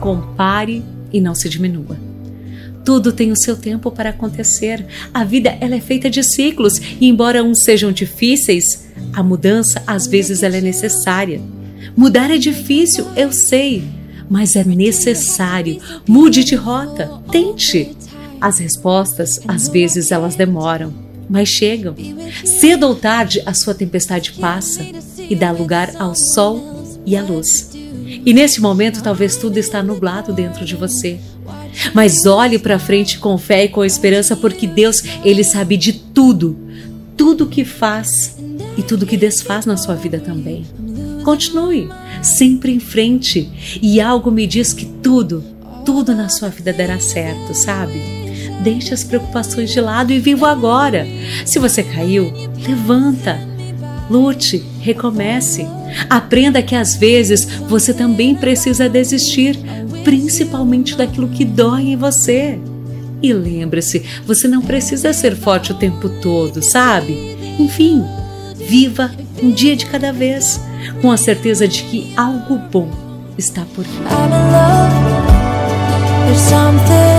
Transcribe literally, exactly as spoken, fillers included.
compare e não se diminua. Tudo tem o seu tempo para acontecer. A vida ela é feita de ciclos e embora uns sejam difíceis, a mudança às vezes ela é necessária. Mudar é difícil, eu sei, mas é necessário. Mude de rota, tente. As respostas às vezes elas demoram, mas chegam. Cedo ou tarde a sua tempestade passa e dá lugar ao sol e à luz. E nesse momento talvez tudo está nublado dentro de você. Mas olhe para frente com fé e com esperança, porque Deus, Ele sabe de tudo, tudo que faz e tudo que desfaz na sua vida também. Continue, sempre em frente, e algo me diz que tudo, tudo na sua vida dará certo, sabe? Deixe as preocupações de lado e viva agora. Se você caiu, levanta, lute, recomece. Aprenda que às vezes você também precisa desistir, principalmente daquilo que dói em você. E lembre-se, você não precisa ser forte o tempo todo, sabe? Enfim, viva um dia de cada vez, com a certeza de que algo bom está por vir.